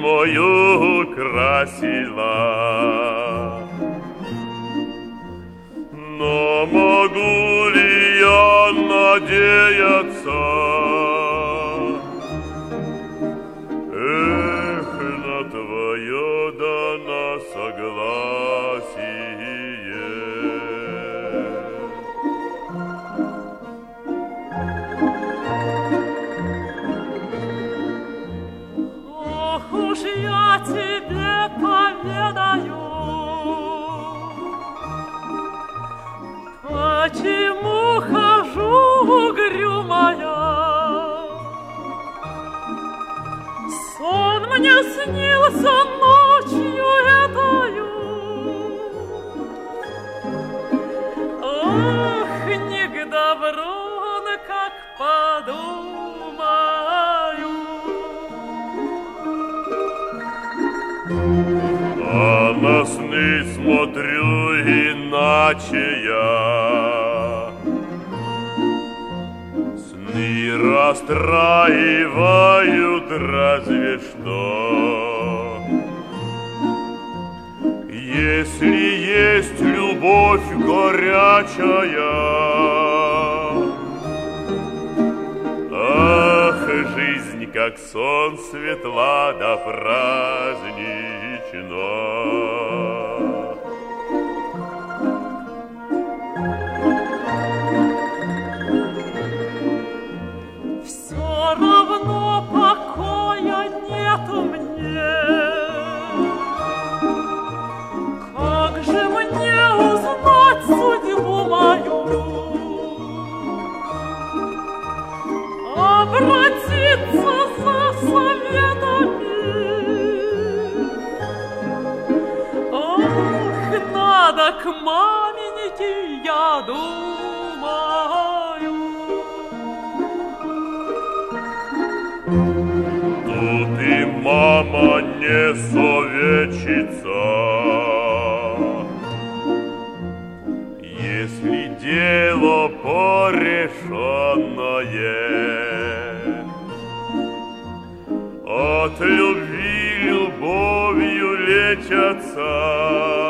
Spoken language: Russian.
мою украсила. Но могу ли я надеяться, на твое дано согласие? Ох уж я тебе поведаю, почему хожу угрюмая. Сон мне снился ночью этою. Ох, не к добру, как подумаю. А на сны смотрю иначе я. Сны расстраивают разве что. Если есть любовь горячая, ах, жизнь, как сон, светла да празднична. Все равно покоя нету мне. Как же мне узнать судьбу мою? Обратиться за советами. Ох, надо к маменьке, я думаю. Тут и мама не советчица. Если дело порешенное, от любви любовью лечатся.